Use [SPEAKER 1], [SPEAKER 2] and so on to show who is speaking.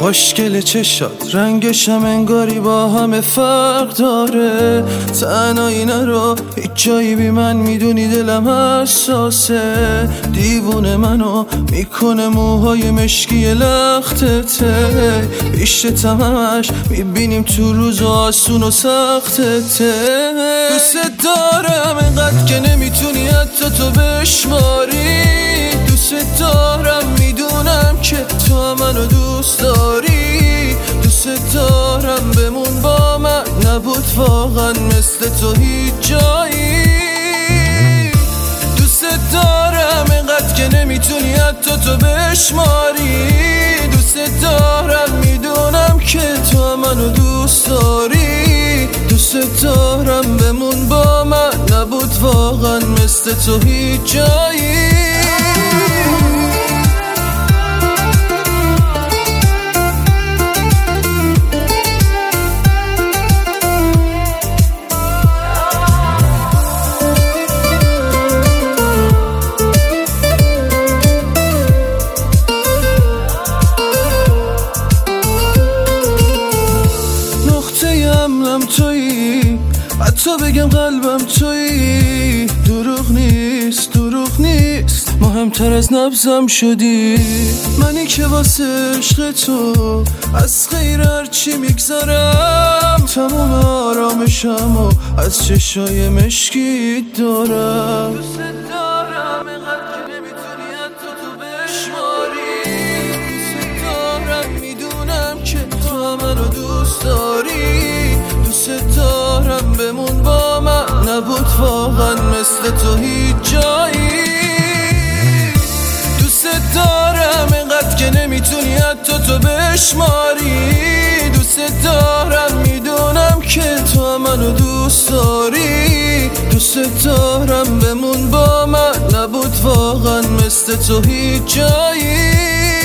[SPEAKER 1] خوشگل چشات رنگشم انگاری با همه فرق داره. تنهایی نرو هیچ جایی بی من، میدونی دلم حساسه. دیوونه منو میکنه موهای مشکی لختته. پیشتم همش میبینیم تو روز و آسون و سختته. دوست دارم انقدر که نمیتونی حتی تو بشماری. دوست دارم میدونم که تو منو دوست داری. دوست دارم بمون با من، نبود واقعا مثل تو هیچ جایی. دوست دارم انقدر که نمیتونی حتی تو بشماری. دوست دارم میدونم که تو منو دوست داری. دوست دارم بمون با من، نبود واقعا مثل تو هیچ جایی. امنم تویی، حتی بگم قلبم تویی. دروغ نیست دروغ نیست، مهمتر از نبضم شدی. منی که واسه عشق تو از غیر هرچی میگذارم. تمام آرامشم و از چشای مشکی دارم. دوست دارم اینقدر که نمیتونی حتی تو بشماری. دوست دارم میدونم که تو منو دوست داری. دوست دارم بمون با من، نبود واقعا مثل تو هیچ جایی. دوست دارم اینقدر که نمیتونی حتی تو بشماری. دوست دارم میدونم که تو منو دوست داری. دوست دارم بمون با من، نبود واقعا مثل تو هیچ جایی.